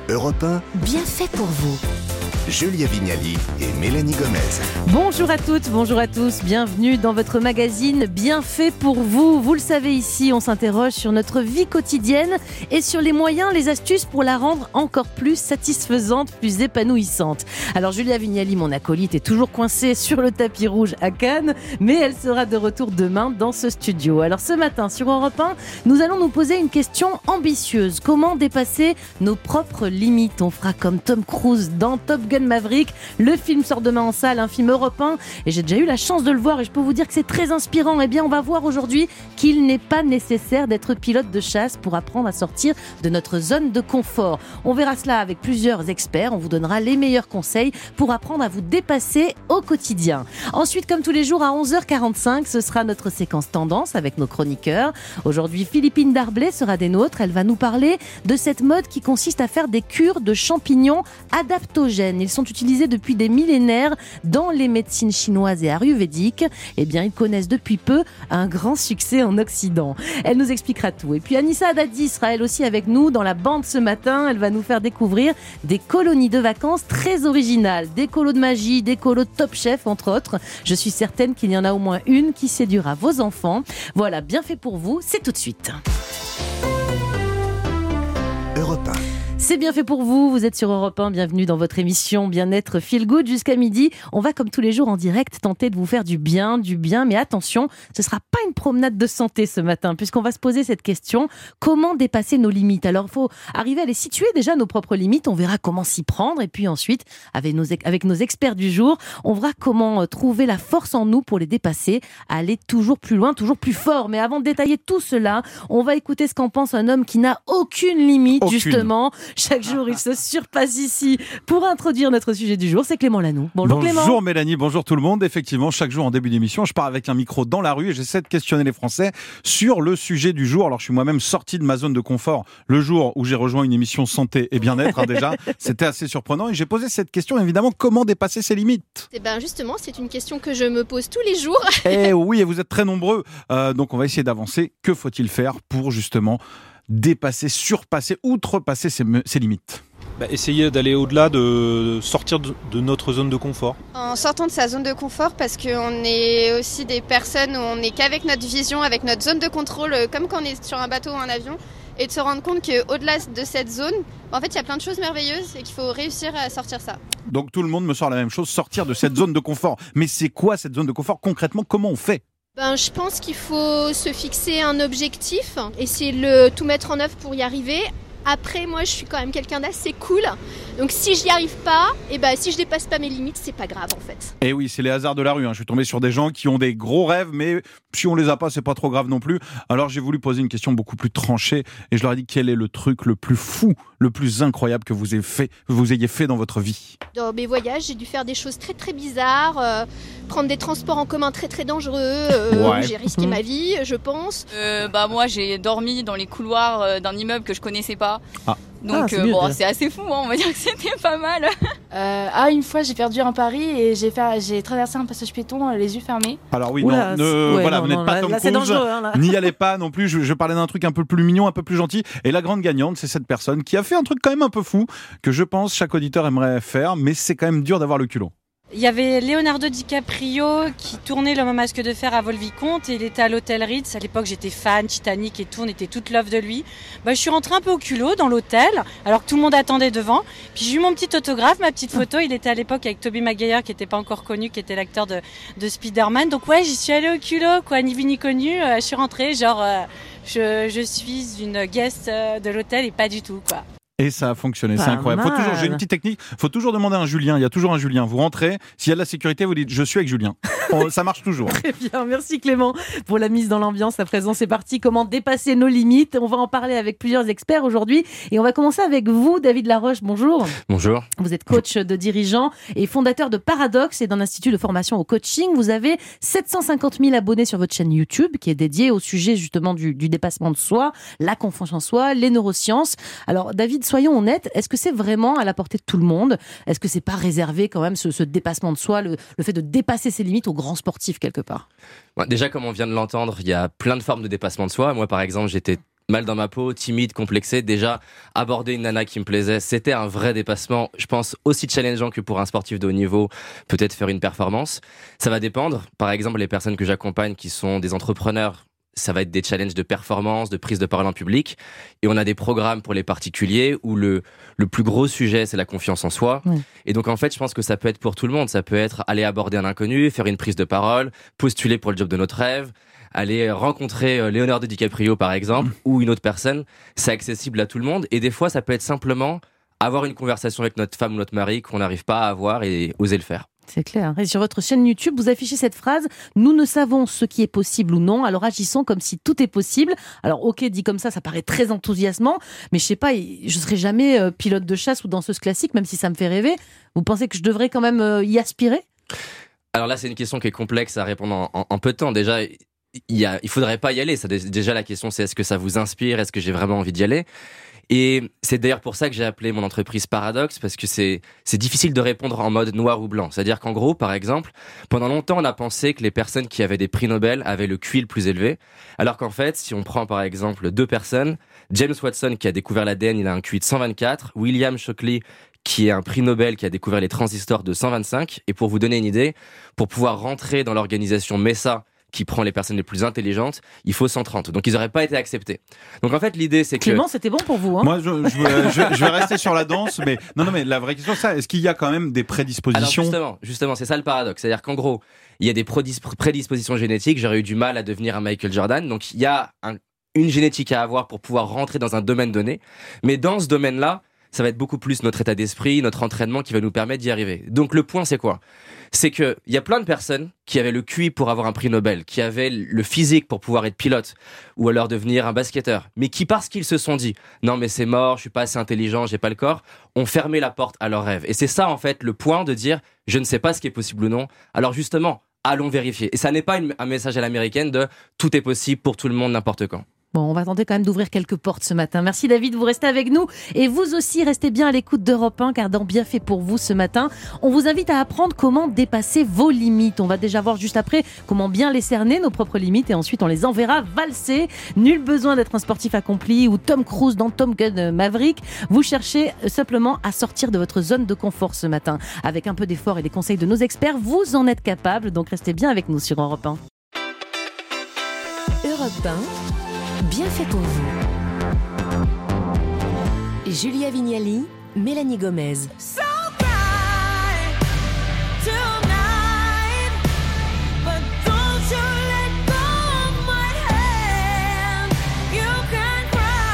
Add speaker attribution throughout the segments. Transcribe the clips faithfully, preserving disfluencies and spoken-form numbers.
Speaker 1: Europe un,
Speaker 2: bien fait pour vous.
Speaker 1: Julia Vignali et Mélanie Gomez.
Speaker 2: Bonjour à toutes, bonjour à tous, bienvenue dans votre magazine Bien fait pour vous. Vous le savez, ici on s'interroge sur notre vie quotidienne et sur les moyens, les astuces pour la rendre encore plus satisfaisante, plus épanouissante. Alors Julia Vignali, mon acolyte, est toujours coincée sur le tapis rouge à Cannes, mais elle sera de retour demain dans ce studio. Alors ce matin sur Europe un, nous allons nous poser une question ambitieuse. Comment dépasser nos propres limites? On fera comme Tom Cruise dans Top Gun Maverick. Le film sort demain en salle, un film européen, et j'ai déjà eu la chance de le voir et je peux vous dire que c'est très inspirant. Eh bien, on va voir aujourd'hui qu'il n'est pas nécessaire d'être pilote de chasse pour apprendre à sortir de notre zone de confort. On verra cela avec plusieurs experts. On vous donnera les meilleurs conseils pour apprendre à vous dépasser au quotidien. Ensuite, comme tous les jours à onze heures quarante-cinq, ce sera notre séquence tendance avec nos chroniqueurs. Aujourd'hui, Philippine Darblay sera des nôtres. Elle va nous parler de cette mode qui consiste à faire des cures de champignons adaptogènes. Ils sont utilisés depuis des millénaires dans les médecines chinoises et ayurvédiques. Eh bien, ils connaissent depuis peu un grand succès en Occident. Elle nous expliquera tout. Et puis Anissa Haddadi sera elle aussi avec nous dans la bande ce matin. Elle va nous faire découvrir des colonies de vacances très originales. Des colos de magie, des colos de Top Chef, entre autres. Je suis certaine qu'il y en a au moins une qui séduira vos enfants. Voilà, bien fait pour vous, c'est tout de suite.
Speaker 1: Europe un.
Speaker 2: C'est bien fait pour vous, vous êtes sur Europe un, bienvenue dans votre émission Bien-être Feel Good jusqu'à midi. On va comme tous les jours en direct tenter de vous faire du bien, du bien, mais attention, ce ne sera pas une promenade de santé ce matin puisqu'on va se poser cette question, comment dépasser nos limites? Alors il faut arriver à les situer déjà, nos propres limites, on verra comment s'y prendre et puis ensuite, avec nos, avec nos experts du jour, on verra comment trouver la force en nous pour les dépasser, aller toujours plus loin, toujours plus fort. Mais avant de détailler tout cela, on va écouter ce qu'en pense un homme qui n'a aucune limite, aucune. justement. Chaque jour, il se surpasse ici. Pour introduire notre sujet du jour, c'est Clément Lanoux. Bonjour, Clément.
Speaker 3: Bonjour Mélanie, bonjour tout le monde. Effectivement, chaque jour en début d'émission, je pars avec un micro dans la rue et j'essaie de questionner les Français sur le sujet du jour. Alors, je suis moi-même sorti de ma zone de confort le jour où j'ai rejoint une émission santé et bien-être. Hein, déjà, c'était assez surprenant et j'ai posé cette question, évidemment, comment dépasser ses limites?
Speaker 4: Eh ben justement, c'est une question que je me pose tous les jours.
Speaker 3: Eh oui, et vous êtes très nombreux. Euh, donc, on va essayer d'avancer. Que faut-il faire pour justement dépasser, surpasser, outrepasser ses, ses limites?
Speaker 5: Bah, essayer d'aller au-delà, de sortir de, de notre zone de confort.
Speaker 4: En sortant de sa zone de confort, parce qu'on est aussi des personnes où on n'est qu'avec notre vision, avec notre zone de contrôle, comme quand on est sur un bateau ou un avion, et de se rendre compte qu'au-delà de cette zone, en fait, il y a plein de choses merveilleuses et qu'il faut réussir à sortir ça.
Speaker 3: Donc tout le monde me sort la même chose, sortir de cette zone de confort. Mais c'est quoi cette zone de confort? Concrètement, comment on fait?
Speaker 4: Ben, je pense qu'il faut se fixer un objectif, essayer de le, tout mettre en œuvre pour y arriver. Après, moi, je suis quand même quelqu'un d'assez cool. Donc, si j'y arrive pas, et ben, si je dépasse pas mes limites, c'est pas grave, en fait.
Speaker 3: Et oui, c'est les hasards de la rue. Hein. Je suis tombé sur des gens qui ont des gros rêves, mais si on les a pas, c'est pas trop grave non plus. Alors, j'ai voulu poser une question beaucoup plus tranchée et je leur ai dit quel est le truc le plus fou, le plus incroyable que vous ayez fait, que vous ayez fait dans votre vie.
Speaker 4: Dans mes voyages, j'ai dû faire des choses très très bizarres, euh, prendre des transports en commun très très dangereux. Euh,
Speaker 3: ouais.
Speaker 4: J'ai risqué ma vie, je pense.
Speaker 6: Euh, bah moi, j'ai dormi dans les couloirs d'un immeuble que je connaissais pas.
Speaker 3: Ah.
Speaker 6: Donc
Speaker 2: ah, c'est,
Speaker 6: euh,
Speaker 2: mieux,
Speaker 6: bon, c'est assez fou, hein, on va dire que c'était pas mal.
Speaker 7: Euh, ah, une fois, j'ai perdu un pari et j'ai, fait, j'ai traversé un passage piéton les yeux fermés.
Speaker 3: Alors oui,
Speaker 2: Oula,
Speaker 3: non, ne,
Speaker 2: ouais,
Speaker 3: voilà,
Speaker 2: non,
Speaker 3: vous n'êtes
Speaker 2: non,
Speaker 3: pas
Speaker 2: là,
Speaker 3: Tom
Speaker 2: là, c'est
Speaker 3: Cruise,
Speaker 2: dangereux, hein, là.
Speaker 3: n'y allez pas non plus. Je, je parlais d'un truc un peu plus mignon, un peu plus gentil. Et la grande gagnante, c'est cette personne qui a fait un truc quand même un peu fou que je pense chaque auditeur aimerait faire, mais c'est quand même dur d'avoir le culot.
Speaker 7: Il y avait Leonardo DiCaprio qui tournait Le Masque de Fer à Volvicomte et il était à l'hôtel Ritz. À l'époque, j'étais fan, Titanic et tout, on était toute love de lui. Bah, je suis rentrée un peu au culot dans l'hôtel, alors que tout le monde attendait devant. Puis j'ai eu mon petit autographe, ma petite photo. Il était à l'époque avec Tobey Maguire, qui n'était pas encore connu, qui était l'acteur de, de Spider-Man. Donc ouais, j'y suis allée au culot, quoi, ni vu ni connu. Euh, je suis rentrée, genre, euh, je, je suis une guest euh, de l'hôtel et pas du tout, quoi.
Speaker 3: Et ça a fonctionné,
Speaker 2: Pas
Speaker 3: c'est incroyable. Faut
Speaker 2: mal.
Speaker 3: toujours, j'ai une petite technique, faut toujours demander à un Julien, il y a toujours un Julien. Vous rentrez, s'il y a de la sécurité, vous dites je suis avec Julien. Oh, ça marche toujours.
Speaker 2: Très bien, merci Clément pour la mise dans l'ambiance. À présent, c'est parti. Comment dépasser nos limites? On va en parler avec plusieurs experts aujourd'hui. Et on va commencer avec vous, David Laroche. Bonjour.
Speaker 8: Bonjour.
Speaker 2: Vous êtes coach de dirigeants et fondateur de Paradoxe et d'un institut de formation au coaching. Vous avez sept cent cinquante mille abonnés sur votre chaîne YouTube qui est dédiée au sujet justement du, du dépassement de soi, la confiance en soi, les neurosciences. Alors David, soyons honnêtes, est-ce que c'est vraiment à la portée de tout le monde? Est-ce que c'est pas réservé quand même ce, ce dépassement de soi, le, le fait de dépasser ses limites aux grands sportifs quelque part?
Speaker 8: Bon, déjà, comme on vient de l'entendre, il y a plein de formes de dépassement de soi. Moi, par exemple, j'étais mal dans ma peau, timide, complexé. Déjà, aborder une nana qui me plaisait, c'était un vrai dépassement. Je pense aussi challengeant que pour un sportif de haut niveau, peut-être faire une performance. Ça va dépendre. Par exemple, les personnes que j'accompagne qui sont des entrepreneurs, ça va être des challenges de performance, de prise de parole en public. Et on a des programmes pour les particuliers où le, le plus gros sujet, c'est la confiance en soi. Oui. Et donc, en fait, je pense que ça peut être pour tout le monde. Ça peut être aller aborder un inconnu, faire une prise de parole, postuler pour le job de notre rêve, aller rencontrer Leonardo DiCaprio, par exemple, mmh. ou une autre personne. C'est accessible à tout le monde. Et des fois, ça peut être simplement avoir une conversation avec notre femme ou notre mari qu'on n'arrive pas à avoir et oser le faire.
Speaker 2: C'est clair. Et sur votre chaîne YouTube, vous affichez cette phrase « Nous ne savons ce qui est possible ou non, alors agissons comme si tout est possible ». Alors ok, dit comme ça, ça paraît très enthousiasmant, mais je sais pas, je serai jamais euh, pilote de chasse ou danseuse classique, même si ça me fait rêver. Vous pensez que je devrais quand même euh, y aspirer ?
Speaker 8: Alors là, c'est une question qui est complexe à répondre en, en, en peu de temps. Déjà, il y a, il faudrait pas y aller. Ça, déjà, la question, c'est est-ce que ça vous inspire ? Est-ce que j'ai vraiment envie d'y aller ? Et c'est d'ailleurs pour ça que j'ai appelé mon entreprise Paradoxe, parce que c'est, c'est difficile de répondre en mode noir ou blanc. C'est-à-dire qu'en gros, par exemple, pendant longtemps, on a pensé que les personnes qui avaient des prix Nobel avaient le Q I le plus élevé. Alors qu'en fait, si on prend par exemple deux personnes, James Watson qui a découvert l'A D N, il a un Q I de cent vingt-quatre, William Shockley qui est un prix Nobel qui a découvert les transistors de cent vingt-cinq. Et pour vous donner une idée, pour pouvoir rentrer dans l'organisation MESA, qui prend les personnes les plus intelligentes, il faut cent trente. Donc, ils n'auraient pas été acceptés. Donc, en fait, l'idée, c'est que...
Speaker 2: Clément, c'était bon pour vous, hein ?
Speaker 3: Moi, je, je, je, je vais rester sur la danse, mais... Non, non, mais la vraie question, c'est ça. Est-ce qu'il y a quand même des prédispositions ?
Speaker 8: Alors, justement, justement, c'est ça le paradoxe. C'est-à-dire qu'en gros, il y a des prédispositions génétiques. J'aurais eu du mal à devenir un Michael Jordan. Donc, il y a un, une génétique à avoir pour pouvoir rentrer dans un domaine donné. Mais dans ce domaine-là, ça va être beaucoup plus notre état d'esprit, notre entraînement qui va nous permettre d'y arriver. Donc le point, c'est quoi ? C'est qu'il y a plein de personnes qui avaient le Q I pour avoir un prix Nobel, qui avaient le physique pour pouvoir être pilote, ou alors devenir un basketteur, mais qui, parce qu'ils se sont dit « Non mais c'est mort, je suis pas assez intelligent, j'ai pas le corps », ont fermé la porte à leurs rêves. Et c'est ça en fait le point de dire « Je ne sais pas ce qui est possible ou non ». Alors justement, allons vérifier. Et ça n'est pas une, un message à l'américaine de « Tout est possible pour tout le monde, n'importe quand ».
Speaker 2: Bon, on va tenter quand même d'ouvrir quelques portes ce matin. Merci David, vous restez avec nous. Et vous aussi, restez bien à l'écoute d'Europe un, car dans Bien fait pour vous ce matin, on vous invite à apprendre comment dépasser vos limites. On va déjà voir juste après comment bien les cerner, nos propres limites, et ensuite on les enverra valser. Nul besoin d'être un sportif accompli ou Tom Cruise dans Top Gun Maverick. Vous cherchez simplement à sortir de votre zone de confort ce matin. Avec un peu d'effort et des conseils de nos experts, vous en êtes capable. Donc restez bien avec nous sur Europe un.
Speaker 9: Europe un. Bien fait pour vous. Julia Vignali, Mélanie Gomez. So bright tonight, but don't you let go of my hand. You can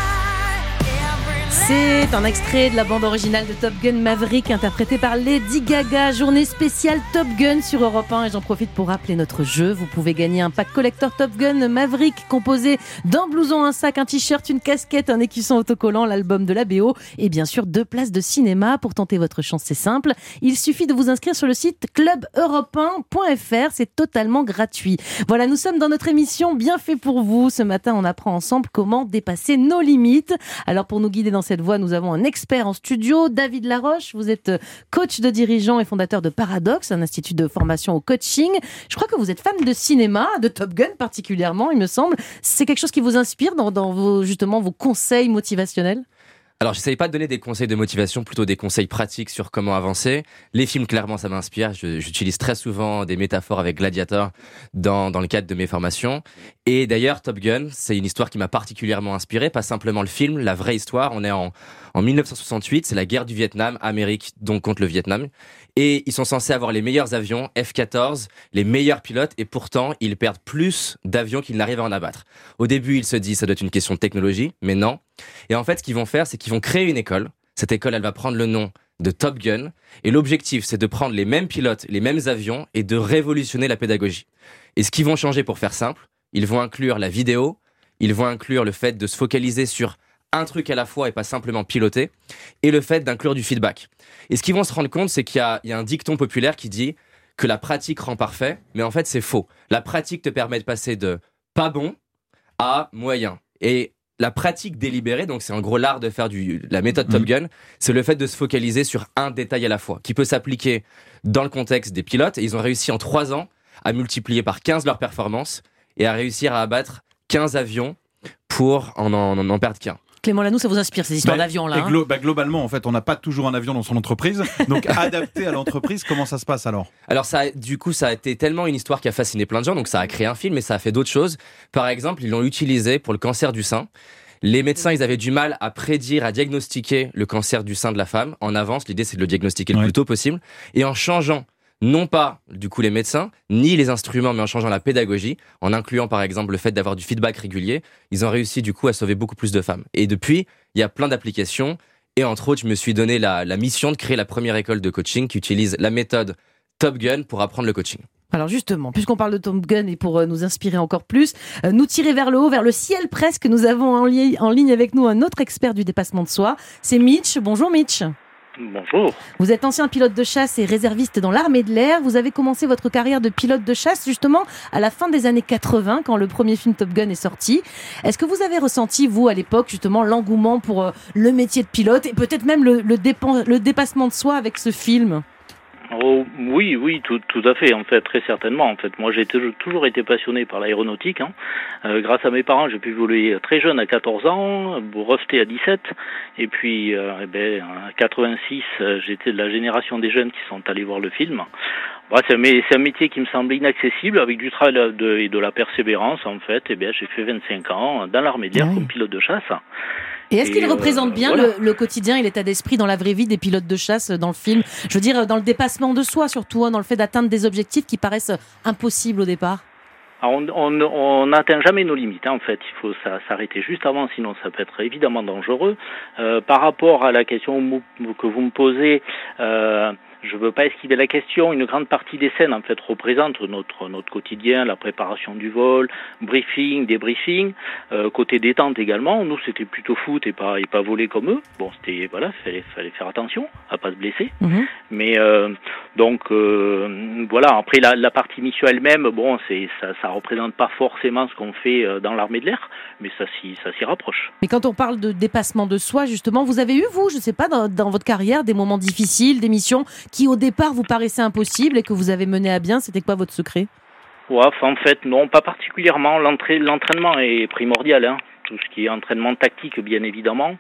Speaker 9: cry every
Speaker 2: C'est un extrait de la bande originale de Top Gun Maverick, interprétée par Lady Gaga. Journée spéciale Top Gun sur Europe un, et j'en profite pour rappeler notre jeu. Vous pouvez gagner un pack collector Top Gun Maverick composé d'un blouson, un sac, un t-shirt, une casquette, un écusson autocollant, l'album de la B O et bien sûr deux places de cinéma. Pour tenter votre chance, c'est simple. Il suffit de vous inscrire sur le site club europe un point f r. C'est totalement gratuit. Voilà, nous sommes dans notre émission Bien fait pour vous. Ce matin, on apprend ensemble comment dépasser nos limites. Alors pour nous guider dans cette voie, nous avons un expert en studio, David Laroche. Vous êtes coach de dirigeants et fondateur de Paradoxe, un institut de formation au coaching. Je crois que vous êtes fan de cinéma, de Top Gun particulièrement, il me semble. C'est quelque chose qui vous inspire dans, dans vos, justement, vos conseils motivationnels ?
Speaker 8: Alors, j'essaye pas de donner des conseils de motivation, plutôt des conseils pratiques sur comment avancer. Les films, clairement, ça m'inspire. Je, j'utilise très souvent des métaphores avec Gladiator dans, dans le cadre de mes formations. Et d'ailleurs, Top Gun, c'est une histoire qui m'a particulièrement inspiré. Pas simplement le film, la vraie histoire. On est en, en dix-neuf cent soixante-huit, c'est la guerre du Vietnam, Amérique donc contre le Vietnam. Et ils sont censés avoir les meilleurs avions, F quatorze, les meilleurs pilotes, et pourtant, ils perdent plus d'avions qu'ils n'arrivent à en abattre. Au début, ils se disent, ça doit être une question de technologie, mais non. Et en fait, ce qu'ils vont faire, c'est qu'ils vont créer une école. Cette école, elle va prendre le nom de Top Gun. Et l'objectif, c'est de prendre les mêmes pilotes, les mêmes avions, et de révolutionner la pédagogie. Et ce qu'ils vont changer, pour faire simple, ils vont inclure la vidéo, ils vont inclure le fait de se focaliser sur un truc à la fois et pas simplement piloter, et le fait d'inclure du feedback. Et ce qu'ils vont se rendre compte, c'est qu'il y a, il y a un dicton populaire qui dit que la pratique rend parfait, mais en fait c'est faux. La pratique te permet de passer de pas bon à moyen. Et la pratique délibérée, donc c'est en gros l'art de faire du, la méthode Top Gun, c'est le fait de se focaliser sur un détail à la fois, qui peut s'appliquer dans le contexte des pilotes. Et ils ont réussi en trois ans à multiplier par quinze leur performance et à réussir à abattre quinze avions pour en en, en perdre qu'un.
Speaker 2: Clément Lanoux, ça vous inspire ces histoires
Speaker 3: Bah,
Speaker 2: d'avion là
Speaker 3: et
Speaker 2: hein
Speaker 3: glo- bah, globalement, en fait, on n'a pas toujours un avion dans son entreprise. Donc, adapté à l'entreprise, comment ça se passe alors ?
Speaker 8: Alors ça, a- du coup, ça a été tellement une histoire qui a fasciné plein de gens, donc ça a créé un film, mais ça a fait d'autres choses. Par exemple, ils l'ont utilisé pour le cancer du sein. Les médecins, ils avaient du mal à prédire, à diagnostiquer le cancer du sein de la femme en avance. L'idée, c'est de le diagnostiquer le
Speaker 3: Ouais.
Speaker 8: plus tôt possible. Et en changeant, non pas, du coup, les médecins, ni les instruments, mais en changeant la pédagogie, en incluant, par exemple, le fait d'avoir du feedback régulier, ils ont réussi, du coup, à sauver beaucoup plus de femmes. Et depuis, il y a plein d'applications. Et entre autres, je me suis donné la, la mission de créer la première école de coaching qui utilise la méthode Top Gun pour apprendre le coaching.
Speaker 2: Alors justement, puisqu'on parle de Top Gun et pour euh, nous inspirer encore plus, euh, nous tirer vers le haut, vers le ciel presque, nous avons en, li- en ligne avec nous un autre expert du dépassement de soi, c'est Mitch. Bonjour Mitch.
Speaker 10: Bonjour.
Speaker 2: Vous êtes ancien pilote de chasse et réserviste dans l'armée de l'air. Vous avez commencé votre carrière de pilote de chasse justement à la fin des années quatre-vingts quand le premier film Top Gun est sorti. Est-ce que vous avez ressenti, vous, à l'époque, justement, l'engouement pour euh, le métier de pilote et peut-être même le, le, dépen- le dépassement de soi avec ce film ?
Speaker 10: Oh, oui, oui, tout, tout à fait, en fait, très certainement. En fait, moi, j'ai toujours, toujours été passionné par l'aéronautique. Hein. Euh, grâce à mes parents, j'ai pu voler très jeune, à quatorze ans, breveté à dix-sept, et puis, euh, eh ben, en quatre-vingt-six, euh, j'étais de la génération des jeunes qui sont allés voir le film. Bah, c'est, un, c'est un métier qui me semblait inaccessible, avec du travail de, et de la persévérance, en fait. Eh bien, j'ai fait vingt-cinq ans dans l'armée de l'air
Speaker 2: Oui.
Speaker 10: comme pilote de chasse.
Speaker 2: Et est-ce
Speaker 10: Et,
Speaker 2: qu'il
Speaker 10: euh,
Speaker 2: représente bien
Speaker 10: voilà.
Speaker 2: le, le quotidien et l'état d'esprit dans la vraie vie des pilotes de chasse dans le film ? Je veux dire, dans le dépassement de soi surtout, hein, dans le fait d'atteindre des objectifs qui paraissent impossibles au départ.
Speaker 10: Alors, on on n'atteint jamais nos limites, hein, en fait. Il faut ça, s'arrêter juste avant, sinon ça peut être évidemment dangereux. Euh, par rapport à la question que vous me posez, euh, je veux pas esquiver la question. Une grande partie des scènes, en fait, représente notre notre quotidien, la préparation du vol, briefing, débriefing. Euh, côté détente également, nous c'était plutôt foot et pas et pas voler comme eux. Bon, c'était voilà, fallait fallait faire attention à pas se blesser.
Speaker 2: Mmh.
Speaker 10: Mais euh, donc euh, voilà. Après la, la partie mission elle-même, bon, c'est ça ça représente pas forcément ce qu'on fait dans l'armée de l'air, mais ça s'y ça s'y rapproche.
Speaker 2: Mais quand on parle de dépassement de soi, justement, vous avez eu, vous, je sais pas, dans, dans votre carrière, des moments difficiles, des missions qui, au départ, vous paraissaient impossibles et que vous avez mené à bien. C'était quoi votre secret ?
Speaker 10: Ouais, en fait, non, pas particulièrement. L'entra- l'entraînement est primordial, hein. Tout ce qui est entraînement tactique, bien évidemment.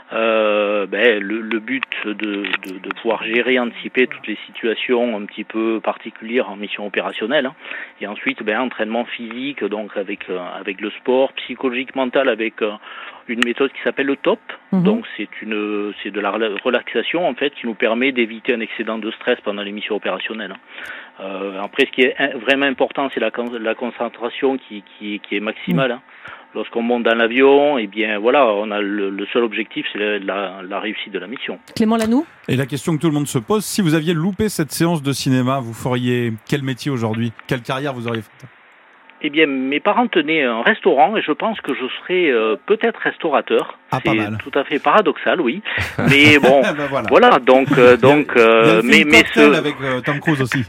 Speaker 10: Euh, ben, le, le but de, de, de pouvoir gérer, anticiper toutes les situations un petit peu particulières en mission opérationnelle. Hein. Et ensuite, ben, entraînement physique, donc avec euh, avec le sport, psychologique, mental, avec euh, une méthode qui s'appelle le top. Mmh. Donc c'est une c'est de la relaxation en fait qui nous permet d'éviter un excédent de stress pendant les missions opérationnelles. Hein. Euh, après, ce qui est vraiment important, c'est la, la concentration qui qui, qui est maximale. Hein. Lorsqu'on monte dans l'avion, eh bien voilà, on a le, le seul objectif, c'est la, la, la réussite de la mission.
Speaker 2: Clément Lanoux ?
Speaker 3: Et la question que tout le monde se pose, si vous aviez loupé cette séance de cinéma, vous feriez quel métier aujourd'hui ? Quelle carrière vous auriez faite ?
Speaker 10: Eh bien, mes parents tenaient un restaurant et je pense que je serais euh, peut-être restaurateur.
Speaker 3: Ah,
Speaker 10: c'est
Speaker 3: pas mal.
Speaker 10: Tout à fait paradoxal, oui. Mais bon,
Speaker 3: ben voilà.
Speaker 10: voilà. Donc, euh, donc,
Speaker 3: il y a,
Speaker 10: euh,
Speaker 3: il y a le
Speaker 10: mais
Speaker 3: film
Speaker 10: mais
Speaker 3: Cocktail
Speaker 10: ce.
Speaker 3: avec euh, Tom Cruise aussi.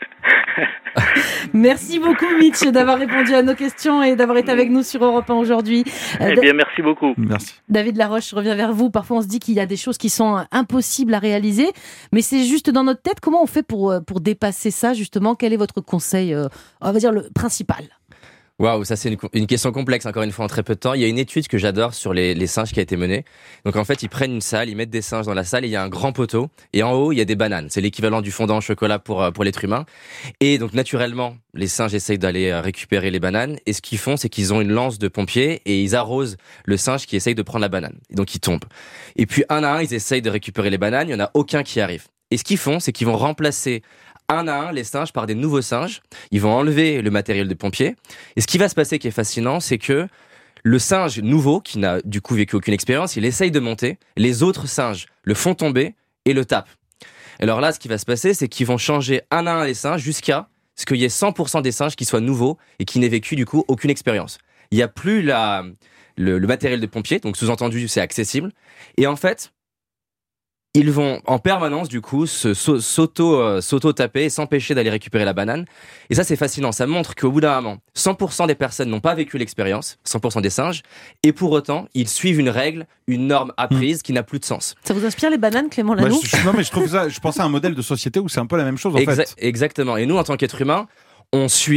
Speaker 2: Merci beaucoup Mitch d'avoir répondu à nos questions et d'avoir été avec nous sur Europe un aujourd'hui.
Speaker 10: Eh bien, merci beaucoup.
Speaker 3: Merci.
Speaker 2: David Laroche, je reviens vers vous. Parfois on se dit qu'il y a des choses qui sont impossibles à réaliser, mais c'est juste dans notre tête. Comment on fait pour, pour dépasser ça justement ? Quel est votre conseil, euh, on va dire le principal ?
Speaker 8: Waouh, ça c'est une, une question complexe, encore une fois, en très peu de temps. Il y a une étude que j'adore sur les, les singes qui a été menée. Donc en fait, ils prennent une salle, ils mettent des singes dans la salle et il y a un grand poteau. Et en haut, il y a des bananes. C'est l'équivalent du fondant au chocolat pour, pour l'être humain. Et donc naturellement, les singes essayent d'aller récupérer les bananes. Et ce qu'ils font, c'est qu'ils ont une lance de pompier et ils arrosent le singe qui essaye de prendre la banane. Et donc il tombe. Et puis un à un, ils essayent de récupérer les bananes. Il n'y en a aucun qui arrive. Et ce qu'ils font, c'est qu'ils vont remplacer un à un les singes par des nouveaux singes. Ils vont enlever le matériel de pompier. Et ce qui va se passer qui est fascinant, c'est que le singe nouveau, qui n'a du coup vécu aucune expérience, il essaye de monter. Les autres singes le font tomber et le tapent. Alors là, ce qui va se passer, c'est qu'ils vont changer un à un les singes jusqu'à ce qu'il y ait cent pour cent des singes qui soient nouveaux et qui n'aient vécu du coup aucune expérience. Il n'y a plus la, le, le matériel de pompier, donc sous-entendu, c'est accessible. Et en fait, ils vont en permanence, du coup, se, s'auto, euh, s'auto-taper et s'empêcher d'aller récupérer la banane. Et ça, c'est fascinant. Ça montre qu'au bout d'un moment, cent pour cent des personnes n'ont pas vécu l'expérience, cent pour cent des singes, et pour autant, ils suivent une règle, une norme apprise mmh. qui n'a plus de sens.
Speaker 2: Ça vous inspire les bananes, Clément Lanoux ?
Speaker 3: bah, je, Non, mais je trouve ça, je pensais à un modèle de société où c'est un peu la même chose, en
Speaker 8: Exa-
Speaker 3: fait.
Speaker 8: Exactement. Et nous, en tant qu'être humain, on suit,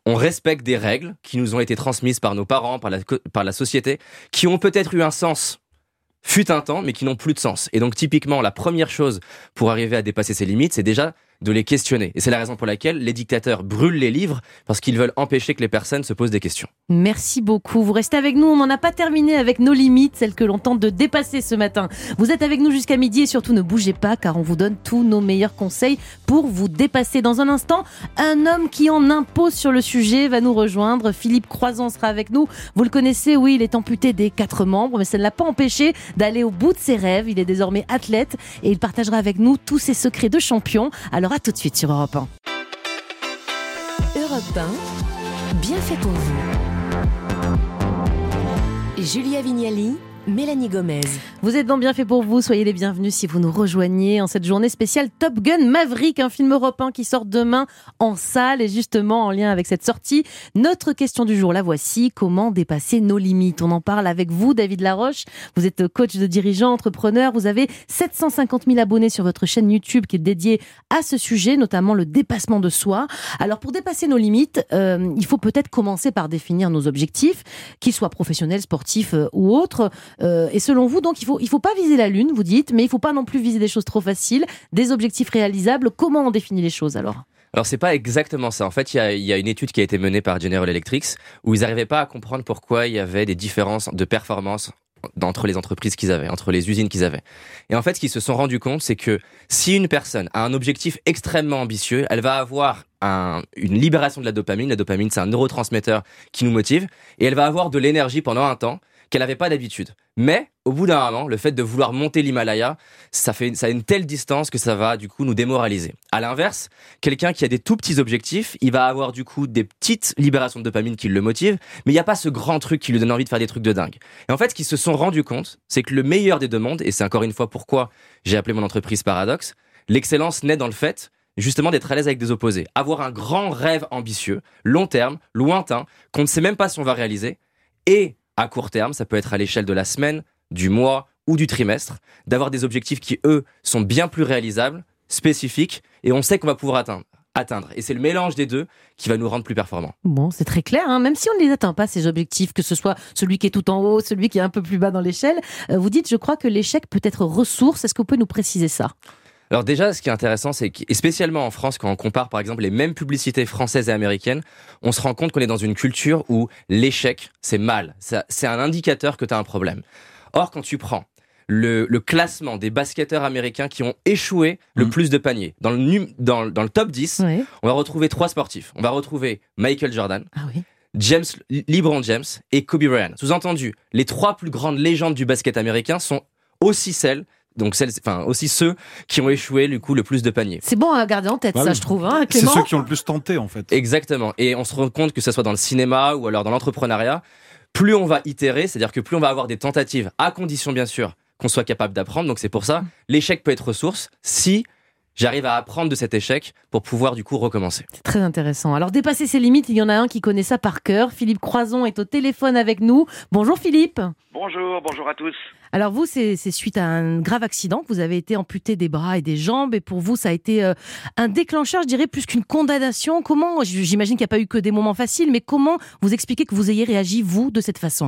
Speaker 8: on respecte des règles qui nous ont été transmises par nos parents, par la, par la société, qui ont peut-être eu un sens fut un temps, mais qui n'ont plus de sens. Et donc, typiquement, la première chose pour arriver à dépasser ces limites, c'est déjà de les questionner. Et c'est la raison pour laquelle les dictateurs brûlent les livres, parce qu'ils veulent empêcher que les personnes se posent des questions.
Speaker 2: Merci beaucoup. Vous restez avec nous. On n'en a pas terminé avec nos limites, celles que l'on tente de dépasser ce matin. Vous êtes avec nous jusqu'à midi et surtout ne bougez pas car on vous donne tous nos meilleurs conseils pour vous dépasser. Dans un instant, un homme qui en impose sur le sujet va nous rejoindre. Philippe Croizon sera avec nous. Vous le connaissez, oui, il est amputé des quatre membres, mais ça ne l'a pas empêché d'aller au bout de ses rêves. Il est désormais athlète et il partagera avec nous tous ses secrets de champion. Alors à tout de suite sur Europe un.
Speaker 11: Europe un, bien fait pour vous. Julia Vignali, Mélanie Gomez.
Speaker 2: Vous êtes dans Bien fait pour vous, soyez les bienvenus si vous nous rejoignez en cette journée spéciale Top Gun Maverick, un film européen qui sort demain en salle et justement en lien avec cette sortie. Notre question du jour, la voici, comment dépasser nos limites? On en parle avec vous, David Laroche. Vous êtes coach de dirigeants, entrepreneur, vous avez sept cent cinquante mille abonnés sur votre chaîne YouTube qui est dédiée à ce sujet, notamment le dépassement de soi. Alors pour dépasser nos limites, euh, il faut peut-être commencer par définir nos objectifs, qu'ils soient professionnels, sportifs euh, ou autres. Euh, et selon vous, donc, il faut, il faut pas viser la lune, vous dites, mais il faut pas non plus viser des choses trop faciles, des objectifs réalisables. Comment on définit les choses alors ?
Speaker 8: Alors c'est pas exactement ça. En fait, il y a, il y a une étude qui a été menée par General Electric où ils n'arrivaient pas à comprendre pourquoi il y avait des différences de performance entre les entreprises qu'ils avaient, entre les usines qu'ils avaient. Et en fait, ce qu'ils se sont rendus compte, c'est que si une personne a un objectif extrêmement ambitieux, elle va avoir un, une libération de la dopamine. La dopamine, c'est un neurotransmetteur qui nous motive et elle va avoir de l'énergie pendant un temps qu'elle n'avait pas d'habitude. Mais, au bout d'un moment, le fait de vouloir monter l'Himalaya, ça fait, ça a une telle distance que ça va, du coup, nous démoraliser. À l'inverse, quelqu'un qui a des tout petits objectifs, il va avoir, du coup, des petites libérations de dopamine qui le motivent, mais il n'y a pas ce grand truc qui lui donne envie de faire des trucs de dingue. Et en fait, ce qu'ils se sont rendus compte, c'est que le meilleur des deux mondes, et c'est encore une fois pourquoi j'ai appelé mon entreprise Paradoxe, l'excellence naît dans le fait, justement, d'être à l'aise avec des opposés. Avoir un grand rêve ambitieux, long terme, lointain, qu'on ne sait même pas si on va réaliser, et à court terme, ça peut être à l'échelle de la semaine, du mois ou du trimestre, d'avoir des objectifs qui, eux, sont bien plus réalisables, spécifiques, et on sait qu'on va pouvoir atteindre. atteindre. Et c'est le mélange des deux qui va nous rendre plus performants.
Speaker 2: Bon, c'est très clair, hein. Même si on ne les atteint pas, ces objectifs, que ce soit celui qui est tout en haut, celui qui est un peu plus bas dans l'échelle, euh, vous dites, je crois que l'échec peut être ressource. Est-ce que vous pouvez nous préciser ça ?
Speaker 8: Alors déjà, ce qui est intéressant, c'est que, et spécialement en France, quand on compare par exemple les mêmes publicités françaises et américaines, on se rend compte qu'on est dans une culture où l'échec, c'est mal. Ça, c'est un indicateur que tu as un problème. Or, quand tu prends le, le classement des basketteurs américains qui ont échoué le mmh. plus de paniers, dans le, num, dans, dans le top dix, oui. on va retrouver trois sportifs. On va retrouver Michael Jordan, ah oui. James, LeBron James et Kobe Bryant. Sous-entendu, les trois plus grandes légendes du basket américain sont aussi celles Donc, celles, enfin, aussi ceux qui ont échoué, du coup, le plus de paniers.
Speaker 2: C'est bon à garder en tête, bah ça, oui. je trouve, hein,
Speaker 3: Clément. C'est ceux qui ont le plus tenté, en fait.
Speaker 8: Exactement. Et on se rend compte que ce soit dans le cinéma ou alors dans l'entrepreneuriat, plus on va itérer, c'est-à-dire que plus on va avoir des tentatives, à condition, bien sûr, qu'on soit capable d'apprendre. Donc, c'est pour ça, l'échec peut être ressource si j'arrive à apprendre de cet échec pour pouvoir, du coup, recommencer.
Speaker 2: C'est très intéressant. Alors, dépasser ses limites, il y en a un qui connaît ça par cœur. Philippe Croizon est au téléphone avec nous. Bonjour, Philippe.
Speaker 12: Bonjour, bonjour à tous.
Speaker 2: Alors vous, c'est, c'est suite à un grave accident que vous avez été amputé des bras et des jambes. Et pour vous, ça a été euh, un déclencheur, je dirais, plus qu'une condamnation. Comment, j'imagine qu'il n'y a pas eu que des moments faciles, mais comment vous expliquez que vous ayez réagi, vous, de cette façon ?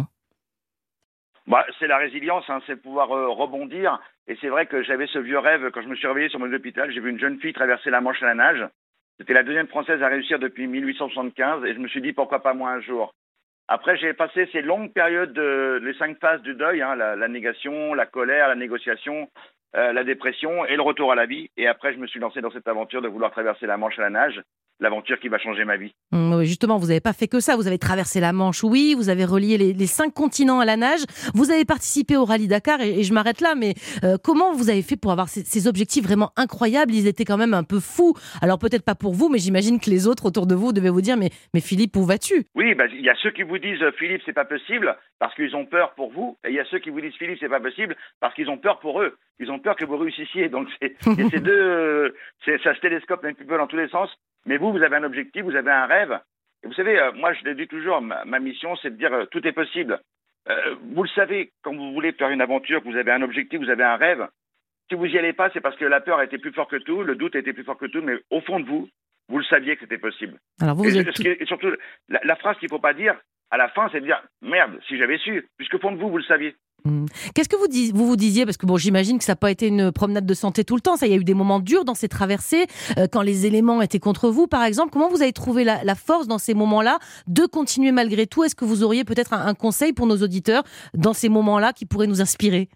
Speaker 12: Bah, c'est la résilience, hein, c'est de pouvoir euh, rebondir. Et c'est vrai que j'avais ce vieux rêve, quand je me suis réveillé sur mon hôpital, j'ai vu une jeune fille traverser la Manche à la nage. C'était la deuxième Française à réussir depuis dix-huit cent soixante-quinze. Et je me suis dit, pourquoi pas moi un jour ? Après, j'ai passé ces longues périodes, de, les cinq phases du deuil, hein, la, la négation, la colère, la négociation, euh, la dépression et le retour à la vie. Et après, je me suis lancé dans cette aventure de vouloir traverser la Manche à la nage, l'aventure qui va changer ma vie.
Speaker 2: Mmh, oui, justement, vous n'avez pas fait que ça. Vous avez traversé la Manche, oui, vous avez relié les, les cinq continents à la nage. Vous avez participé au Rallye Dakar et, et je m'arrête là, mais euh, comment vous avez fait pour avoir ces, ces objectifs vraiment incroyables ? Ils étaient quand même un peu fous. Alors peut-être pas pour vous, mais j'imagine que les autres autour de vous devaient vous dire, mais, mais Philippe, où vas-tu ?
Speaker 12: Oui, bah, y a ceux qui vous disent, Philippe, c'est pas possible, parce qu'ils ont peur pour vous. Et il y a ceux qui vous disent, Philippe, c'est pas possible, parce qu'ils ont peur pour eux. Ils ont peur que vous réussissiez. Donc c'est, et ces deux, euh, c'est, ça se télescope un petit peu dans tous les sens. Mais vous, vous avez un objectif, vous avez un rêve. Et vous savez, euh, moi, je le dis toujours, ma, ma mission, c'est de dire euh, tout est possible. Euh, vous le savez, quand vous voulez faire une aventure, que vous avez un objectif, vous avez un rêve. Si vous n'y allez pas, c'est parce que la peur était plus forte que tout, le doute était plus fort que tout, mais au fond de vous, vous le saviez que c'était possible.
Speaker 2: Alors vous,
Speaker 12: et,
Speaker 2: vous êtes
Speaker 12: ce
Speaker 2: tout-
Speaker 12: qui est- et surtout, la, la phrase qu'il ne faut pas dire à la fin, c'est de dire merde, si j'avais su, puisque au fond de vous, vous le saviez.
Speaker 2: Hmm. Qu'est-ce que vous, dis- vous vous disiez? Parce que bon, j'imagine que ça n'a pas été une promenade de santé tout le temps. Ça, il y a eu des moments durs dans ces traversées, euh, quand les éléments étaient contre vous, par exemple. Comment vous avez trouvé la, la force dans ces moments-là de continuer malgré tout? Est-ce que vous auriez peut-être un, un conseil pour nos auditeurs dans ces moments-là qui pourrait nous inspirer?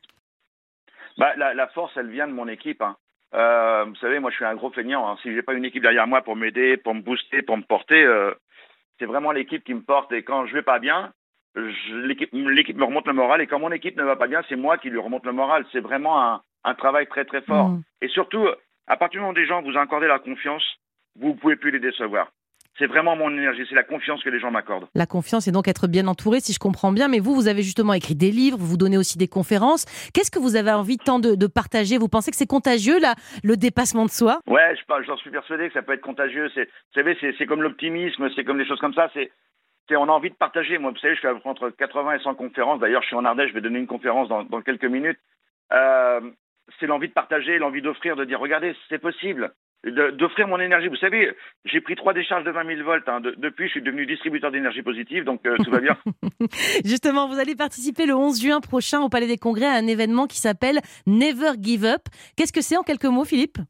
Speaker 12: Bah, la, la force, elle vient de mon équipe. Hein. Euh, vous savez, moi, je suis un gros feignant. Hein. Si j'ai pas une équipe derrière moi pour m'aider, pour me booster, pour me porter, euh, c'est vraiment l'équipe qui me porte. Et quand je vais pas bien, je, l'équipe, l'équipe me remonte le moral. Et quand mon équipe ne va pas bien, c'est moi qui lui remonte le moral. C'est vraiment un, un travail très très fort.
Speaker 2: Mmh.
Speaker 12: Et surtout, à partir du moment où des gens vous accordent la confiance, vous ne pouvez plus les décevoir. C'est vraiment mon énergie, c'est la confiance que les gens m'accordent.
Speaker 2: La confiance et donc être bien entouré, si je comprends bien. Mais vous, vous avez justement écrit des livres, vous donnez aussi des conférences. Qu'est-ce que vous avez envie tant de, de partager? Vous pensez que c'est contagieux, là, le dépassement de soi?
Speaker 12: Ouais, je pense- j'en suis persuadé que ça peut être contagieux. C'est, vous savez, c'est, c'est comme l'optimisme, c'est comme des choses comme ça. C'est, c'est, on a envie de partager. Moi, vous savez, je fais entre quatre-vingts et cent conférences. D'ailleurs, je suis en Ardèche, je vais donner une conférence dans, dans quelques minutes. Euh, c'est l'envie de partager, l'envie d'offrir, de dire, regardez, c'est possible. De, d'offrir mon énergie. Vous savez, j'ai pris trois décharges de vingt mille volts. Hein. De, depuis, je suis devenu distributeur d'énergie positive, donc euh, tout va bien.
Speaker 2: Justement, vous allez participer le onze juin prochain au Palais des Congrès à un événement qui s'appelle Never Give Up. Qu'est-ce que c'est en quelques mots, Philippe?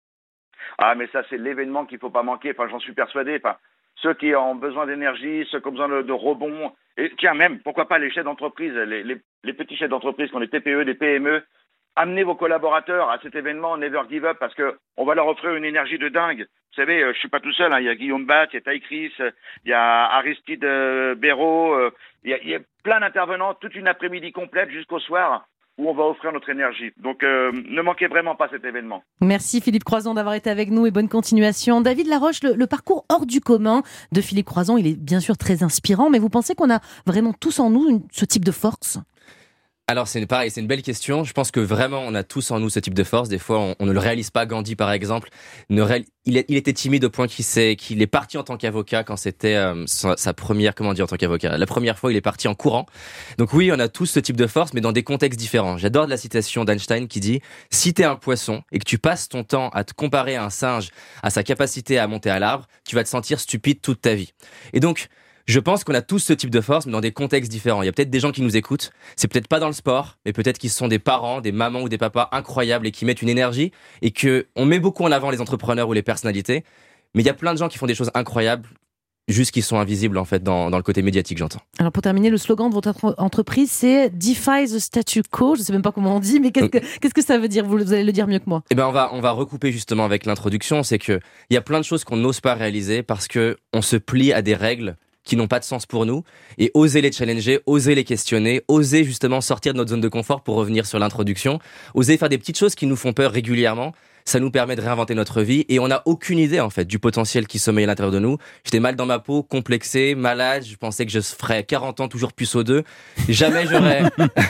Speaker 12: Ah, mais ça, c'est l'événement qu'il ne faut pas manquer. Enfin, j'en suis persuadé. Enfin, ceux qui ont besoin d'énergie, ceux qui ont besoin de, de rebond. Et tiens, même, pourquoi pas les chefs d'entreprise, les, les, les petits chefs d'entreprise qui ont des T P E, des P M E. Amenez vos collaborateurs à cet événement Never Give Up parce que on va leur offrir une énergie de dingue. Vous savez, euh, je suis pas tout seul. Hein. Il y a Guillaume Bat, il y a Taï Chris, euh, il y a Aristide euh, Béraud. Euh, il, y a, il y a plein d'intervenants, toute une après-midi complète jusqu'au soir où on va offrir notre énergie. Donc, euh, ne manquez vraiment pas cet événement.
Speaker 2: Merci Philippe Croison d'avoir été avec nous et bonne continuation. David Laroche, le, le parcours hors du commun de Philippe Croison, il est bien sûr très inspirant, mais vous pensez qu'on a vraiment tous en nous une- ce type de force?
Speaker 8: Alors c'est pareil, c'est une belle question. Je pense que vraiment on a tous en nous ce type de force. Des fois on, on ne le réalise pas. Gandhi par exemple, ne réal... il, est, il était timide au point qu'il s'est, qu'il est parti en tant qu'avocat quand c'était euh, sa, sa première, comment dire en tant qu'avocat. La première fois il est parti en courant. Donc oui, on a tous ce type de force, mais dans des contextes différents. J'adore la citation d'Einstein qui dit « Si t'es un poisson et que tu passes ton temps à te comparer à un singe, à sa capacité à monter à l'arbre, tu vas te sentir stupide toute ta vie. » Et donc je pense qu'on a tous ce type de force, mais dans des contextes différents. Il y a peut-être des gens qui nous écoutent. C'est peut-être pas dans le sport, mais peut-être qu'ils sont des parents, des mamans ou des papas incroyables et qui mettent une énergie et que on met beaucoup en avant les entrepreneurs ou les personnalités. Mais il y a plein de gens qui font des choses incroyables, juste qu'ils sont invisibles en fait dans, dans le côté médiatique, j'entends.
Speaker 2: Alors pour terminer, le slogan de votre entre- entreprise, c'est Defy the statu quo. Je ne sais même pas comment on dit, mais qu'est-ce que, qu'est-ce que ça veut dire? Vous, vous allez le dire mieux que moi.
Speaker 8: Eh ben on va on va recouper justement avec l'introduction. C'est que il y a plein de choses qu'on n'ose pas réaliser parce que on se plie à des règles qui n'ont pas de sens pour nous, et oser les challenger, oser les questionner, oser justement sortir de notre zone de confort pour revenir sur l'introduction, oser faire des petites choses qui nous font peur régulièrement, ça nous permet de réinventer notre vie, et on n'a aucune idée en fait du potentiel qui sommeille à l'intérieur de nous. J'étais mal dans ma peau, complexé, malade, je pensais que je ferais quarante ans toujours puceau deux, jamais j'aurais,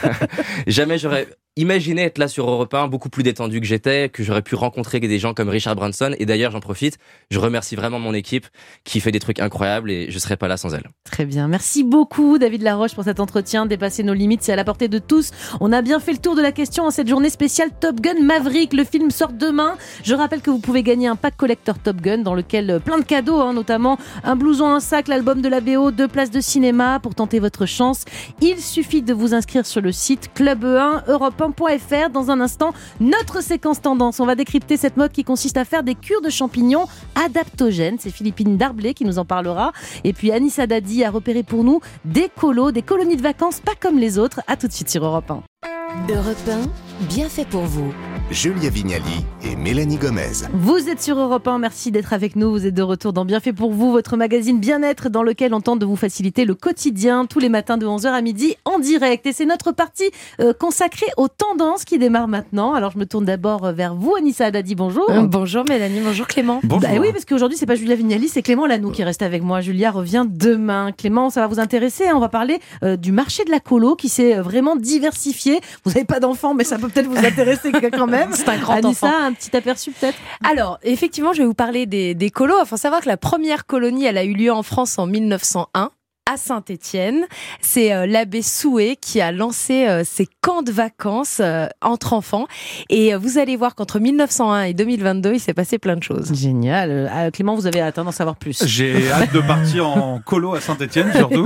Speaker 8: jamais j'aurais imaginé être là sur Europe un, beaucoup plus détendu que j'étais, que j'aurais pu rencontrer des gens comme Richard Branson. Et d'ailleurs, j'en profite, je remercie vraiment mon équipe qui fait des trucs incroyables et je serais pas là sans elle.
Speaker 2: Très bien. Merci beaucoup, David Laroche, pour cet entretien. Dépasser nos limites, c'est à la portée de tous. On a bien fait le tour de la question en cette journée spéciale Top Gun Maverick. Le film sort demain. Je rappelle que vous pouvez gagner un pack collector Top Gun dans lequel euh, plein de cadeaux, hein, notamment un blouson, un sac, l'album de la B O, deux places de cinéma pour tenter votre chance. Il suffit de vous inscrire sur le site club e un europe un point f r. Dans un instant, notre séquence tendance. On va décrypter cette mode qui consiste à faire des cures de champignons adaptogènes. C'est Philippine Darblay qui nous en parlera. Et puis Anissa Dadi a repéré pour nous des colos, des colonies de vacances pas comme les autres. À tout de suite sur Europe un.
Speaker 11: Europe un, bien fait pour vous.
Speaker 1: Julia Vignali et Mélanie Gomez.
Speaker 2: Vous êtes sur Europe un, merci d'être avec nous. Vous êtes de retour dans Bien fait pour vous, votre magazine bien-être dans lequel on tente de vous faciliter le quotidien tous les matins de onze heures à midi en direct. Et c'est notre partie euh, consacrée aux tendances qui démarre maintenant. Alors je me tourne d'abord vers vous, Anissa Haddadi, bonjour.
Speaker 13: Euh, bonjour Mélanie, bonjour Clément.
Speaker 3: Bonjour.
Speaker 2: Bah oui, parce qu'aujourd'hui c'est pas Julia Vignali, c'est Clément Lanoux qui reste avec moi. Julia revient demain. Clément, ça va vous intéresser, hein. On va parler euh, du marché de la colo qui s'est euh, vraiment diversifié. Vous n'avez pas d'enfant, mais ça peut peut-être vous intéresser quand même.
Speaker 13: C'est un grand
Speaker 2: Anissa,
Speaker 13: enfant.
Speaker 2: un petit aperçu peut-être?
Speaker 13: Alors, effectivement, je vais vous parler des, des colos. Il faut savoir que la première colonie, elle a eu lieu en France en mille neuf cent un. à Saint-Étienne. C'est euh, l'abbé Soué qui a lancé euh, ces camps de vacances euh, entre enfants. Et euh, vous allez voir qu'entre mille neuf cent un et deux mille vingt-deux, il s'est passé plein de choses.
Speaker 2: Génial. Euh, Clément, vous avez attendu d'en savoir plus.
Speaker 3: J'ai hâte de partir en colo à Saint-Étienne, surtout.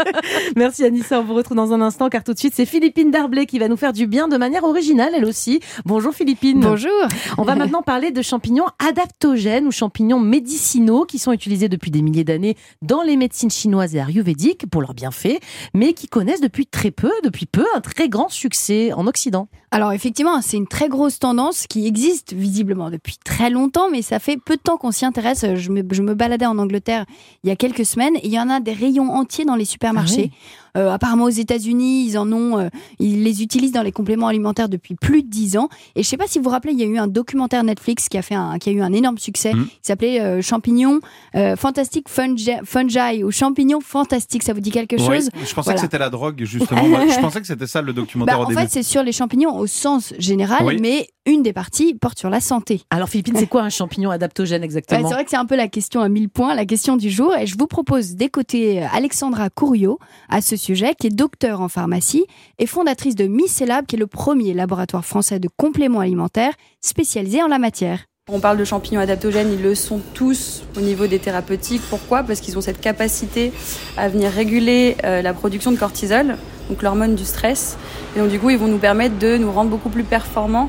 Speaker 2: Merci Anissa, on vous retrouve dans un instant car tout de suite c'est Philippine Darblay qui va nous faire du bien de manière originale elle aussi. Bonjour Philippine.
Speaker 14: Bonjour.
Speaker 2: On va maintenant parler de champignons adaptogènes ou champignons médicinaux qui sont utilisés depuis des milliers d'années dans les médecines chinoises et ayurvédiques pour leurs bienfaits, mais qui connaissent depuis très peu, depuis peu, un très grand succès en Occident.
Speaker 14: Alors effectivement, c'est une très grosse tendance qui existe visiblement depuis très longtemps, mais ça fait peu de temps qu'on s'y intéresse. Je me, je me baladais en Angleterre il y a quelques semaines et il y en a des rayons entiers dans les supermarchés. Ah oui. Euh, apparemment aux États-Unis, ils en ont, euh, ils les utilisent dans les compléments alimentaires depuis plus de dix ans. Et je sais pas si vous vous rappelez, il y a eu un documentaire Netflix qui a fait un, qui a eu un énorme succès, mmh. qui s'appelait euh, Champignons euh, Fantastic Fungi, Fungi ou Champignons Fantastiques. Ça vous dit quelque chose?
Speaker 3: Oui, je pensais voilà. que c'était la drogue justement. Moi, je pensais que c'était ça le documentaire
Speaker 14: bah,
Speaker 3: au
Speaker 14: en
Speaker 3: début.
Speaker 14: En fait, c'est sur les champignons au sens général, oui. mais une des parties porte sur la santé.
Speaker 2: Alors Philippine, c'est quoi un champignon adaptogène exactement?
Speaker 14: ouais, C'est vrai que c'est un peu la question à mille points, la question du jour. Et je vous propose d'écouter Alexandra Couriot à ce sujet, qui est docteur en pharmacie et fondatrice de Mycelab, qui est le premier laboratoire français de compléments alimentaires spécialisé en la matière.
Speaker 15: On parle de champignons adaptogènes, ils le sont tous au niveau des thérapeutiques. Pourquoi ? Parce qu'ils ont cette capacité à venir réguler euh, la production de cortisol, donc l'hormone du stress. Et donc du coup, ils vont nous permettre de nous rendre beaucoup plus performants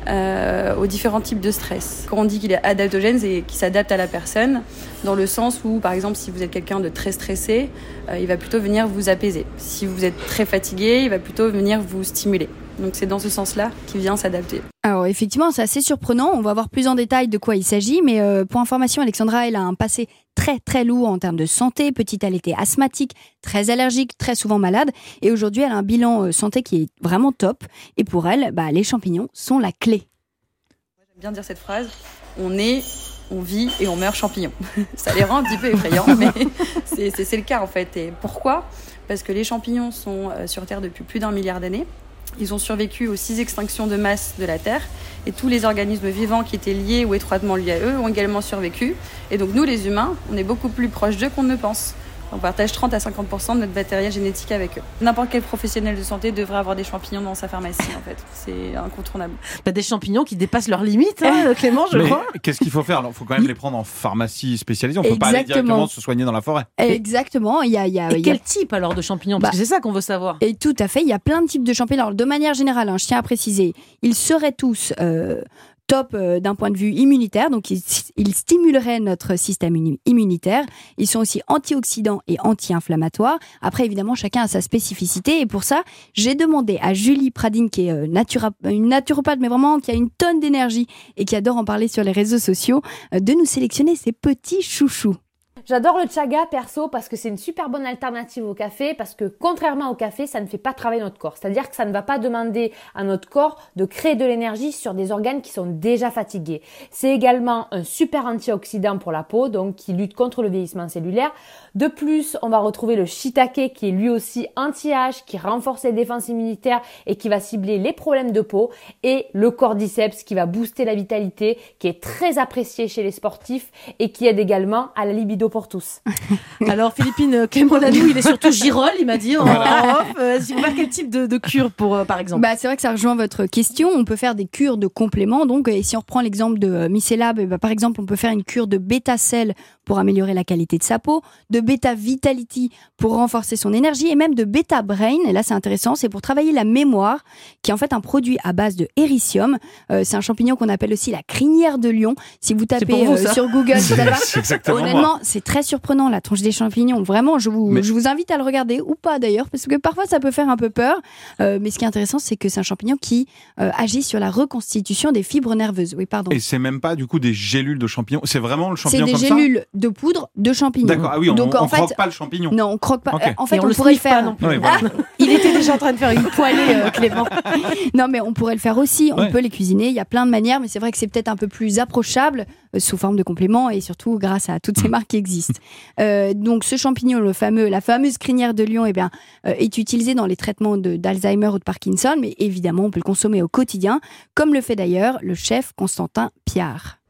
Speaker 15: euh, aux différents types de stress. Quand on dit qu'il est adaptogène, c'est qu'il s'adapte à la personne, dans le sens où, par exemple, si vous êtes quelqu'un de très stressé, euh, il va plutôt venir vous apaiser. Si vous êtes très fatigué, il va plutôt venir vous stimuler. Donc c'est dans ce sens-là qu'il vient s'adapter.
Speaker 14: Alors effectivement, c'est assez surprenant. On va voir plus en détail de quoi il s'agit. Mais euh, pour information, Alexandra, elle a un passé très très lourd en termes de santé. Petite, elle était asthmatique, très allergique, très souvent malade. Et aujourd'hui, elle a un bilan euh, santé qui est vraiment top. Et pour elle, bah, les champignons sont la clé.
Speaker 15: J'aime bien dire cette phrase. On est, on vit et on meurt champignons. Ça les rend un petit peu effrayants, mais c'est, c'est, c'est le cas en fait. Et pourquoi ? Parce que les champignons sont euh, sur Terre depuis plus d'un milliard d'années. Ils ont survécu aux six extinctions de masse de la Terre et tous les organismes vivants qui étaient liés ou étroitement liés à eux ont également survécu. Et donc nous, les humains, on est beaucoup plus proches d'eux qu'on ne le pense. On partage trente à cinquante pour cent de notre matériel génétique avec eux. N'importe quel professionnel de santé devrait avoir des champignons dans sa pharmacie, en fait. C'est incontournable.
Speaker 2: Bah, des champignons qui dépassent leurs limites, hein, Clément, je
Speaker 3: Mais
Speaker 2: crois.
Speaker 3: Qu'est-ce qu'il faut faire ? Il faut quand même les prendre en pharmacie spécialisée. On ne peut
Speaker 14: Exactement.
Speaker 3: pas aller directement se soigner dans la forêt.
Speaker 14: Exactement. Il y a, il y a,
Speaker 2: et
Speaker 14: il y a...
Speaker 2: quel type alors de champignons ? Parce bah, que c'est ça qu'on veut savoir.
Speaker 14: Et tout à fait. Il y a plein de types de champignons. Alors, de manière générale, hein, je tiens à préciser, ils seraient tous... Euh, top euh, d'un point de vue immunitaire, donc ils, ils stimuleraient notre système immunitaire. Ils sont aussi antioxydants et anti-inflammatoires. Après, évidemment, chacun a sa spécificité. Et pour ça, j'ai demandé à Julie Pradine, qui est euh, natura- une naturopathe, mais vraiment qui a une tonne d'énergie et qui adore en parler sur les réseaux sociaux, euh, de nous sélectionner ces petits chouchous.
Speaker 16: J'adore le chaga perso parce que c'est une super bonne alternative au café, parce que contrairement au café, ça ne fait pas travailler notre corps. C'est-à-dire que ça ne va pas demander à notre corps de créer de l'énergie sur des organes qui sont déjà fatigués. C'est également un super antioxydant pour la peau, donc qui lutte contre le vieillissement cellulaire. De plus, on va retrouver le shiitake qui est lui aussi anti-âge, qui renforce les défenses immunitaires et qui va cibler les problèmes de peau. Et le cordyceps qui va booster la vitalité, qui est très apprécié chez les sportifs et qui aide également à la libido pour tous.
Speaker 2: Alors Philippine, Clément Lanoux, il est surtout girole, il m'a dit en
Speaker 3: Voilà.
Speaker 2: off. Euh, si vous voulez quel type de, de cure pour, euh, par exemple?
Speaker 14: Bah, c'est vrai que ça rejoint votre question. On peut faire des cures de compléments. Donc, et si on reprend l'exemple de euh, Mycelab, bah, par exemple, on peut faire une cure de bêta-cell pour améliorer la qualité de sa peau, de bêta-vitality pour renforcer son énergie et même de bêta-brain. Et là, c'est intéressant, c'est pour travailler la mémoire, qui est en fait un produit à base de héricium. Euh, c'est un champignon qu'on appelle aussi la crinière de lion. Si vous tapez
Speaker 2: vous,
Speaker 14: euh, sur Google,
Speaker 3: C'est-
Speaker 14: vous allez voir.
Speaker 3: c'est exactement
Speaker 14: Honnêtement,
Speaker 3: moi.
Speaker 14: c'est très surprenant la tronche des champignons. Vraiment, je vous,
Speaker 3: Mais-
Speaker 14: je vous invite à le regarder ou pas d'ailleurs, parce que parfois ça peut faire un peu peur. Euh, mais ce qui est intéressant, c'est que c'est un champignon qui euh, agit sur la reconstitution des fibres nerveuses. Oui, pardon.
Speaker 3: Et c'est même pas du coup des gélules de champignons. C'est vraiment le
Speaker 14: C'est
Speaker 3: champignon
Speaker 14: des
Speaker 3: comme
Speaker 14: gélules de poudre de champignons.
Speaker 3: D'accord. Ah oui, on,
Speaker 14: Donc,
Speaker 3: on
Speaker 14: en fait,
Speaker 3: croque pas le champignon.
Speaker 14: Non, on croque pas.
Speaker 3: Ok.
Speaker 14: Euh, En fait,
Speaker 2: Et on
Speaker 14: on,
Speaker 2: le
Speaker 14: pourrait le
Speaker 2: sniffe pas
Speaker 14: faire.
Speaker 2: non plus.
Speaker 3: Oui, voilà.
Speaker 2: Il était déjà en train de faire une poêlée, euh, Clément.
Speaker 14: Non, mais on pourrait le faire aussi. On
Speaker 3: Ouais.
Speaker 14: peut les cuisiner. Il y a plein de manières, mais c'est vrai que c'est peut-être un peu plus approchable euh, sous forme de compléments et surtout grâce à toutes ces marques qui existent. Euh, donc, ce champignon, le fameux, la fameuse crinière de lion, eh bien, euh, est utilisé dans les traitements de, d'Alzheimer ou de Parkinson, mais évidemment, on peut le consommer au quotidien, comme le fait d'ailleurs le chef Constantin Piard.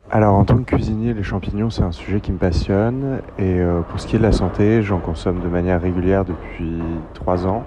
Speaker 17: Alors en tant que cuisinier, les champignons c'est un sujet qui me passionne et euh, pour ce qui est de la santé, j'en consomme de manière régulière depuis trois ans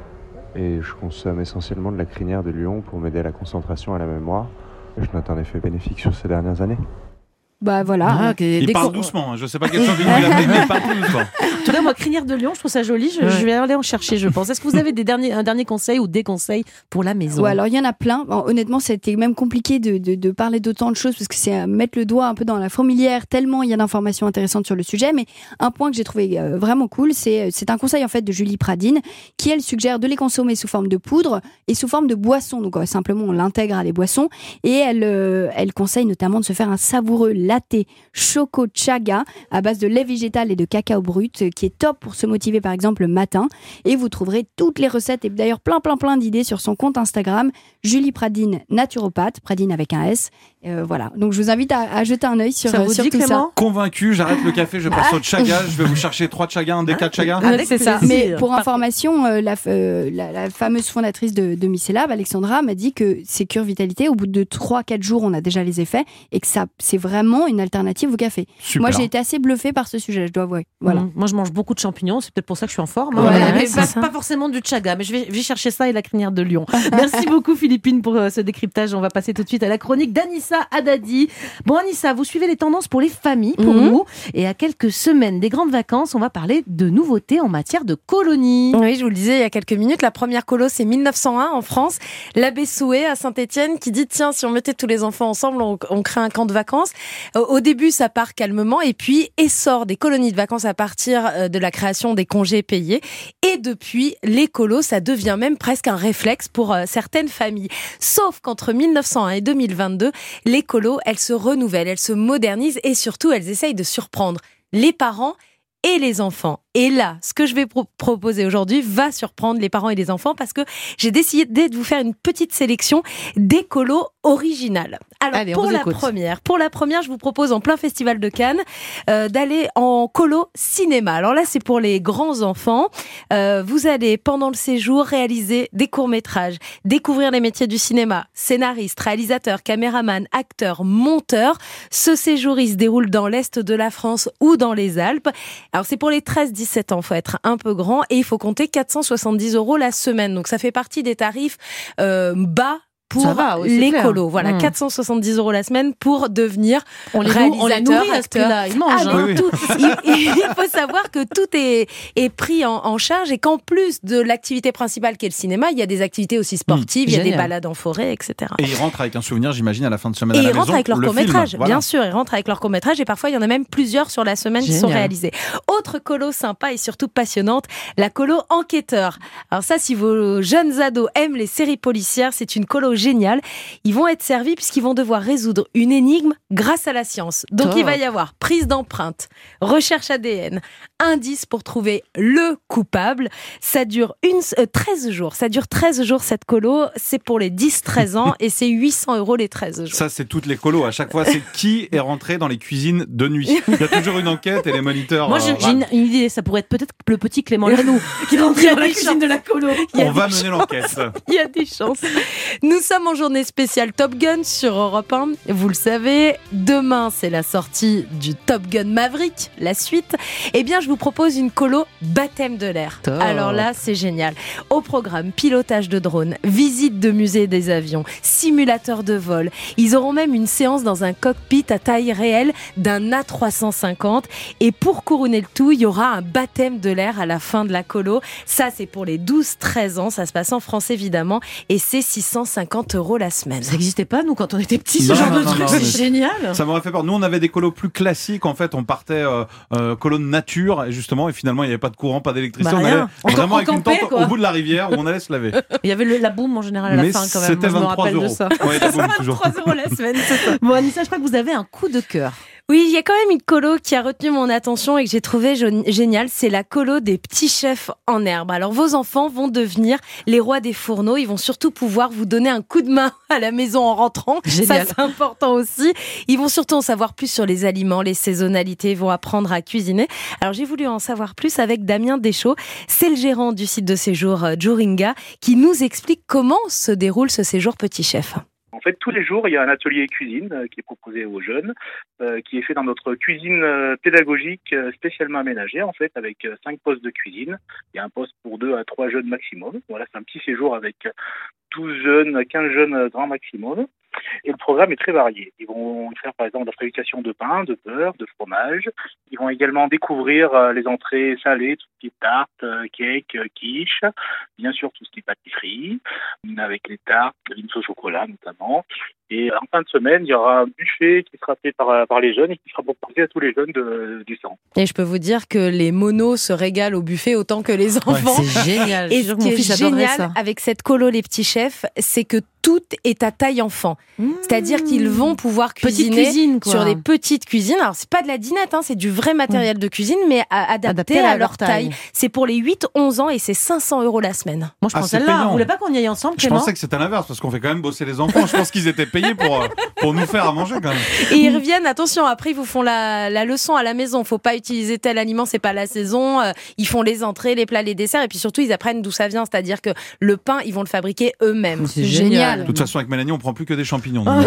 Speaker 17: et je consomme essentiellement de la crinière de lion pour m'aider à la concentration et à la mémoire. Je note un effet bénéfique sur ces dernières années.
Speaker 14: Bah voilà.
Speaker 2: Ah, ok.
Speaker 3: Il
Speaker 2: Des
Speaker 3: parle
Speaker 2: co-
Speaker 3: doucement, hein. Je sais pas quel champignon il a pris, mais il parle tout doucement.
Speaker 2: En tout cas, moi, crinière de lion, je trouve ça joli. Je,
Speaker 14: Ouais.
Speaker 2: je vais aller en chercher, je pense. Est-ce que vous avez des derniers, un dernier conseil ou des conseils pour la maison?
Speaker 14: Ouais, alors il y en a plein. Bon, honnêtement, c'était même compliqué de, de, de parler d'autant de choses parce que c'est euh, mettre le doigt un peu dans la fourmilière tellement il y a d'informations intéressantes sur le sujet. Mais un point que j'ai trouvé euh, vraiment cool, c'est c'est un conseil en fait de Julie Pradine qui elle suggère de les consommer sous forme de poudre et sous forme de boisson. Donc euh, simplement on l'intègre à les boissons et elle euh, elle conseille notamment de se faire un savoureux latte choco chaga à base de lait végétal et de cacao brut euh, qui est top pour se motiver par exemple le matin. Et vous trouverez toutes les recettes et d'ailleurs plein plein plein d'idées sur son compte Instagram Julie Pradine naturopathe, Pradine avec un S. Euh, voilà. Donc je vous invite à, à jeter un œil sur,
Speaker 2: Ça vous
Speaker 14: sur
Speaker 2: dit,
Speaker 14: tout ça.
Speaker 2: Clément ?
Speaker 3: Convaincu, j'arrête le café, je passe au chaga, je vais vous chercher trois chagas, un déca de chaga.
Speaker 14: Avec c'est ça.
Speaker 2: plaisir.
Speaker 14: Mais pour
Speaker 2: Parfait.
Speaker 14: information, euh, la, euh, la, la fameuse fondatrice de, de Mycélab, Alexandra, m'a dit que ces cures vitalité, au bout de trois quatre jours, on a déjà les effets et que ça, c'est vraiment une alternative au café.
Speaker 2: Super.
Speaker 14: Moi, j'ai été assez bluffée par ce sujet, je dois avouer. Voilà.
Speaker 2: Mmh. Moi, je mange beaucoup de champignons, c'est peut-être pour ça que je suis en forme.
Speaker 14: Ouais,
Speaker 2: Voilà,
Speaker 14: ouais,
Speaker 2: mais
Speaker 14: c'est
Speaker 2: pas,
Speaker 14: ça.
Speaker 2: pas forcément du chaga, mais je vais, je vais chercher ça et la crinière de lion. Merci beaucoup Philippine pour euh, ce décryptage. On va passer tout de suite à la chronique d'Anissa Haddadi. Bon Anissa, vous suivez les tendances pour les familles, pour
Speaker 13: Mhm.
Speaker 2: nous. Et à quelques semaines des grandes vacances, on va parler de nouveautés en matière de colonies.
Speaker 13: Oui, je vous le disais il y a quelques minutes, la première colo c'est mille neuf cent un en France. L'abbé Soué à Saint-Étienne qui dit tiens, si on mettait tous les enfants ensemble, on, on crée un camp de vacances. Au, au début, ça part calmement et puis essor des colonies de vacances à partir euh, de la création des congés payés. Et depuis, les colos, ça devient même presque un réflexe pour euh, certaines familles. Sauf qu'entre mille neuf cent un et deux mille vingt-deux, les colos, elles se renouvellent, elles se modernisent et surtout, elles essayent de surprendre les parents et les enfants. Et là, ce que je vais pro- proposer aujourd'hui va surprendre les parents et les enfants parce que j'ai décidé de vous faire une petite sélection des colos originales. Alors,
Speaker 2: Allez, on
Speaker 13: pour
Speaker 2: vous
Speaker 13: la
Speaker 2: écoute.
Speaker 13: première, pour la première, je vous propose en plein festival de Cannes euh, d'aller en colo cinéma. Alors là, c'est pour les grands enfants. Euh, vous allez, pendant le séjour, réaliser des courts-métrages, découvrir les métiers du cinéma, scénariste, réalisateur, caméraman, acteur, monteur. Ce séjour, il se déroule dans l'Est de la France ou dans les Alpes. Alors, c'est pour les treize dix-sept ans, il faut être un peu grand et il faut compter quatre cent soixante-dix euros la semaine. Donc, ça fait partie des tarifs euh, bas pour
Speaker 2: Ça va, oui, c'est
Speaker 13: les
Speaker 2: clair.
Speaker 13: colos. Voilà,
Speaker 2: Mmh.
Speaker 13: quatre cent soixante-dix euros la semaine pour devenir
Speaker 2: On les,
Speaker 13: réalisateur,
Speaker 2: nourrit- on les nourrit à ce
Speaker 13: acteur.
Speaker 2: prix-là, ils mangent.
Speaker 13: Ah,
Speaker 2: hein.
Speaker 13: mais tout- il, il faut savoir que tout est, est pris en, en charge et qu'en plus de l'activité principale qui est le cinéma, il y a des activités aussi sportives, il y a des
Speaker 3: génial.
Speaker 13: balades en forêt, et cetera.
Speaker 3: Et ils rentrent avec un souvenir, j'imagine, à la fin de semaine
Speaker 13: Et
Speaker 3: à la
Speaker 13: ils
Speaker 3: maison.
Speaker 13: rentrent avec leur
Speaker 3: le
Speaker 13: court-métrage,
Speaker 3: film, voilà.
Speaker 13: bien sûr, ils rentrent avec leur court-métrage et parfois il y en a même plusieurs sur la semaine qui sont
Speaker 2: Génial.
Speaker 13: réalisés. Autre colo sympa et surtout passionnante, la colo enquêteur. Alors ça, si vos jeunes ados aiment les séries policières, c'est une colo géniale. Ils vont être servis puisqu'ils vont devoir résoudre une énigme grâce à la science. Donc
Speaker 2: Top.
Speaker 13: il va y avoir prise d'empreinte, recherche A D N, indice pour trouver le coupable. Ça dure une, euh, treize jours. Ça dure treize jours cette colo. C'est pour les dix treize ans et c'est huit cents euros les treize jours.
Speaker 3: Ça, c'est toutes les colos. À chaque fois, c'est qui est rentré dans les cuisines de nuit. Il y a toujours une enquête et les moniteurs.
Speaker 2: Moi,
Speaker 3: euh,
Speaker 2: j'ai j'ai
Speaker 3: râlent.
Speaker 2: une, une idée. Ça pourrait être peut-être le petit Clément Lanoux qui est rentré dans la cuisine de la colo.
Speaker 13: Il y a
Speaker 3: On va
Speaker 13: des
Speaker 3: mener l'enquête.
Speaker 13: Il y a des chances. Nous sommes en journée spéciale Top Gun sur Europe un. Vous le savez, demain, c'est la sortie du Top Gun Maverick, la suite. Eh bien, je vous propose une colo baptême de l'air.
Speaker 2: Top.
Speaker 13: Alors là, c'est génial. Au programme, pilotage de drone, visite de musée des avions, simulateur de vol. Ils auront même une séance dans un cockpit à taille réelle d'un A trois cent cinquante. Et pour couronner le tout, il y aura un baptême de l'air à la fin de la colo. Ça, c'est pour les douze treize ans. Ça se passe en France, évidemment. Et c'est six cent cinquante euros la semaine.
Speaker 2: Ça n'existait pas, nous, quand on était petits, ce
Speaker 3: Non,
Speaker 2: genre
Speaker 3: non,
Speaker 2: de
Speaker 3: non,
Speaker 2: truc.
Speaker 3: non,
Speaker 2: C'est
Speaker 3: mais-
Speaker 2: génial.
Speaker 3: Ça m'aurait fait peur. Nous, on avait des colos plus classiques. En fait, on partait euh, euh, colo de nature, et justement, et finalement, il n'y avait pas de courant, pas d'électricité.
Speaker 2: Bah,
Speaker 3: on
Speaker 2: rien.
Speaker 3: allait
Speaker 2: On
Speaker 3: vraiment
Speaker 2: camp-
Speaker 3: avec
Speaker 2: on
Speaker 3: une
Speaker 2: campait,
Speaker 3: tente
Speaker 2: quoi.
Speaker 3: au bout de la rivière où on allait se laver.
Speaker 2: Il y avait le, la boum en général à la
Speaker 3: Mais
Speaker 2: fin, quand même.
Speaker 3: c'était
Speaker 2: Moi, je me
Speaker 3: vingt-trois
Speaker 2: rappelle de
Speaker 3: euros.
Speaker 2: ça.
Speaker 3: Ouais, la boum, toujours.
Speaker 13: vingt-trois euros la semaine, c'est ça.
Speaker 2: Bon, Anissa, je crois que vous avez un coup de cœur.
Speaker 13: Oui, il y a quand même une colo qui a retenu mon attention et que j'ai trouvé jo- géniale, c'est la colo des petits chefs en herbe. Alors vos enfants vont devenir les rois des fourneaux, ils vont surtout pouvoir vous donner un coup de main à la maison en rentrant.
Speaker 2: Génial.
Speaker 13: Ça c'est important aussi. Ils vont surtout en savoir plus sur les aliments, les saisonnalités, ils vont apprendre à cuisiner. Alors j'ai voulu en savoir plus avec Damien Deschaux, c'est le gérant du site de séjour euh, Joringa qui nous explique comment se déroule ce séjour petit chef.
Speaker 10: En
Speaker 18: En fait, tous les jours, il y a un atelier cuisine euh, qui est proposé aux jeunes, euh, qui est fait dans notre cuisine euh, pédagogique euh, spécialement aménagée, en fait, avec euh, cinq postes de cuisine. Il y a un poste pour deux à trois jeunes maximum. Voilà, c'est un petit séjour avec douze jeunes, quinze jeunes euh, grand maximum. Et le programme est très varié. Ils vont faire par exemple de la fabrication de pain, de beurre, de fromage. Ils vont également découvrir euh, les entrées salées, tout ce qui est tarte, euh, cake, euh, quiche, bien sûr tout ce qui est pâtisserie, avec les tartes, une sauce au chocolat notamment. Et en fin de semaine, il y aura un buffet qui sera fait par, par les jeunes et qui sera proposé à tous les jeunes de, du centre.
Speaker 13: Et je peux vous dire que les monos se régalent au buffet autant que les enfants.
Speaker 2: Ouais, c'est génial.
Speaker 13: Et ce qui est génial avec cette colo Les Petits Chefs, c'est que tout est à taille enfant. Mmh. C'est-à-dire qu'ils vont pouvoir cuisiner
Speaker 2: cuisine,
Speaker 13: sur des petites cuisines. Alors, c'est pas de la dinette, hein, c'est du vrai matériel mmh. de cuisine, mais à, adapté, adapté à, à leur taille. taille. C'est pour les huit onze ans et c'est cinq cents euros la semaine.
Speaker 2: Moi, je pense ah, celle-là. Vous voulez pas qu'on y aille ensemble,
Speaker 3: Je pensais que c'était l'inverse, parce qu'on fait quand même bosser les enfants. Je pense qu'ils étaient payés pour, pour nous faire à manger quand même.
Speaker 13: Et ils reviennent, attention, après, ils vous font la, la leçon à la maison. Faut pas utiliser tel aliment, c'est pas la saison. Ils font les entrées, les plats, les desserts. Et puis surtout, ils apprennent d'où ça vient. C'est-à-dire que le pain, ils vont le fabriquer eux-mêmes.
Speaker 2: C'est génial.
Speaker 3: De toute façon, avec Mélanie, on prend plus que des champignons.
Speaker 2: Oh.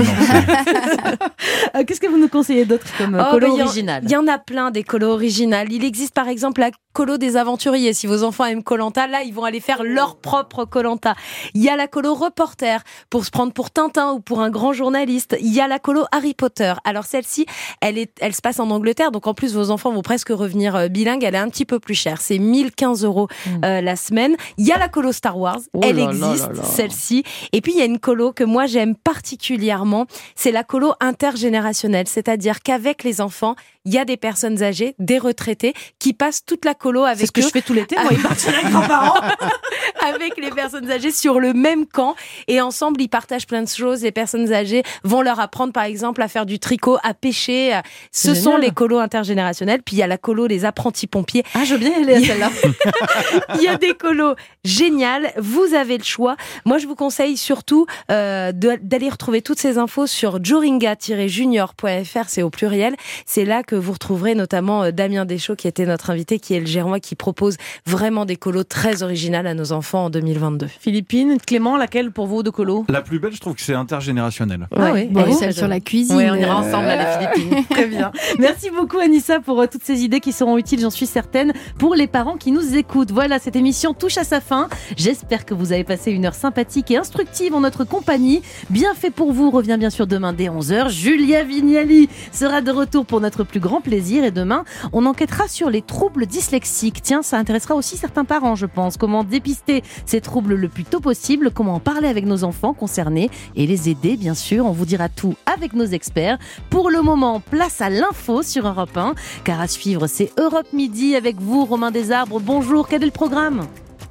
Speaker 2: Qu'est-ce que vous nous conseillez d'autre comme oh, colo bah, original?
Speaker 13: Il y en a plein des colos originales. Il existe par exemple la colo des aventuriers. Si vos enfants aiment Koh-Lanta, là, ils vont aller faire leur propre Koh-Lanta. Il y a la colo reporter pour se prendre pour Tintin ou pour un grand journaliste. Il y a la colo Harry Potter. Alors celle-ci, elle est, elle se passe en Angleterre, donc en plus vos enfants vont presque revenir bilingues. Elle est un petit peu plus chère. C'est mille quinze euros mmh. euh, la semaine. Il y a la colo Star Wars. Oh elle là existe, là là. Celle-ci. Et puis il y a une colo que moi j'aime particulièrement. C'est la colo intergénérationnelle. C'est-à-dire qu'avec les enfants, il y a des personnes âgées, des retraités, qui passent toute la colo avec eux.
Speaker 2: C'est ce que je fais tout l'été, moi, ils partent chez les grands-parents.
Speaker 13: Avec les personnes âgées sur le même camp. Et ensemble, ils partagent plein de choses. Les personnes âgées vont leur apprendre, par exemple, à faire du tricot, à pêcher. Ce
Speaker 2: C'est
Speaker 13: sont
Speaker 2: génial.
Speaker 13: les colos intergénérationnels. Puis il y a la colo des apprentis pompiers.
Speaker 2: Ah, je veux bien y aller à celle-là.
Speaker 13: Il y a des colos géniales. Vous avez le choix. Moi, je vous conseille surtout euh, de, d'aller retrouver toutes ces infos sur joringa tiret junior point f r. C'est au pluriel. C'est là que vous retrouverez notamment Damien Deschaux, qui était notre invité, qui est le Gérois, qui propose vraiment des colos très originales à nos enfants en deux mille vingt-deux.
Speaker 2: Philippine, Clément, laquelle pour vous de colo?
Speaker 3: La plus belle, je trouve que c'est intergénérationnel.
Speaker 2: Ah oui,
Speaker 14: bon,
Speaker 2: bon,
Speaker 14: celle sur la cuisine.
Speaker 2: Oui, on ira
Speaker 14: euh...
Speaker 2: ensemble à la Philippine. Très bien. Merci beaucoup Anissa pour euh, toutes ces idées qui seront utiles, j'en suis certaine, pour les parents qui nous écoutent. Voilà, cette émission touche à sa fin. J'espère que vous avez passé une heure sympathique et instructive en notre compagnie. Bien fait pour vous revient bien sûr demain dès onze heures. Julia Vignali sera de retour pour notre plus grand plaisir. Et demain, on enquêtera sur les troubles dyslexiques. Tiens, ça intéressera aussi certains parents, je pense. Comment dépister ces troubles le plus tôt possible, comment en parler avec nos enfants concernés et les aider, bien sûr. On vous dira tout avec nos experts. Pour le moment, place à l'info sur Europe un. Car à suivre, c'est Europe Midi avec vous, Romain Desarbres. Bonjour, quel est le programme ?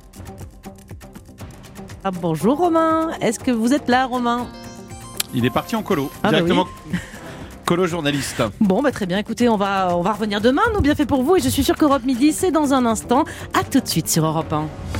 Speaker 2: Ah, bonjour Romain, est-ce que vous êtes là, Romain ?
Speaker 3: Il est parti en colo,
Speaker 2: ah
Speaker 3: directement.
Speaker 2: Bah oui.
Speaker 3: Colo journaliste.
Speaker 2: Bon, bah très bien. Écoutez, on va, on va revenir demain. Nous, bien fait pour vous. Et je suis sûre qu'Europe Midi, c'est dans un instant. À tout de suite sur Europe un.